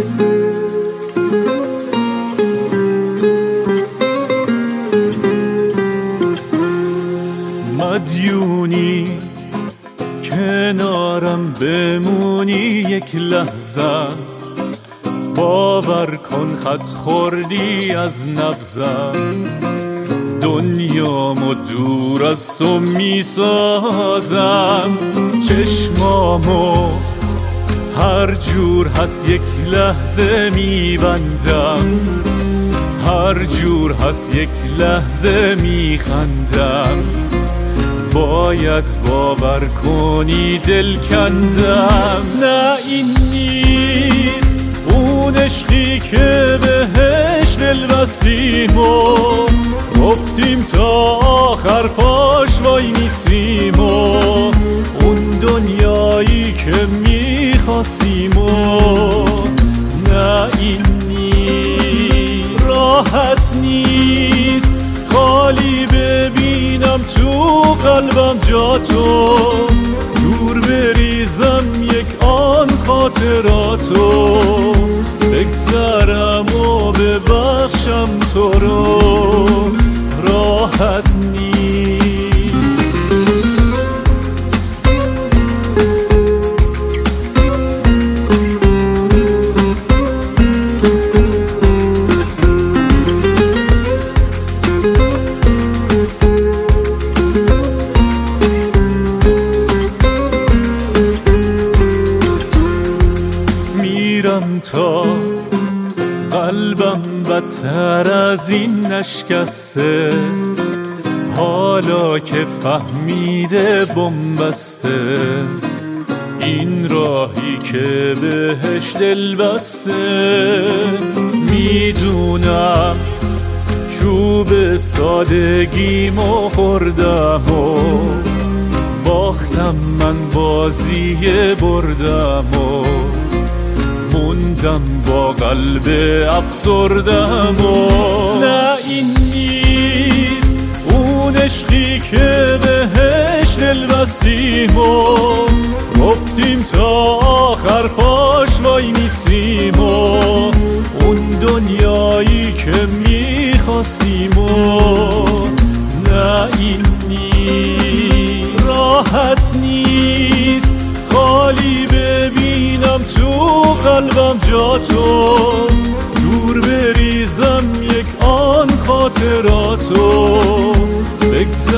مدیونی کنارم بمونی یک لحظه، باور کن خط خوردی از نبضم، دنیامو دور از تو میسازم، چشمامو هر جور هست یک لحظه میبندم، هر جور هست یک لحظه میخندم، باید باور کنی دل کندم. نه این نیست اون عشقی که بهش دل بستیم و گفتیم تا آخر پاش وای میسیم و اون دنیایی که میخواستیم و نه این نیست، راحت نیست خالی ببینم تو قلبم جا تو، دور بریزم یک آن خاطراتو، بگذرم و ببخشم تو رو، راحت نیست. میرم تا قلبم بدتر از این نشکسته، حالا که فهمیده بنبسته، این راهی که بهش دل بسته. میدونم چوب سادگیمو خوردم و باختم، من بازی بردم و موندم با قلب افسردم و نه این نیست اون عشقی که بهش دل بستیم و گفتیم تا آخر پاش وای میسیم و اون دنیایی که میخواستیم و نه این نیست، راحت نیست خالی ببینم تو قلبم جا تو، دور بریزم یک آن خاطراتو،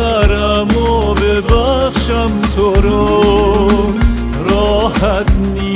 بگذرم و ببخشم تو رو، راحت نیست.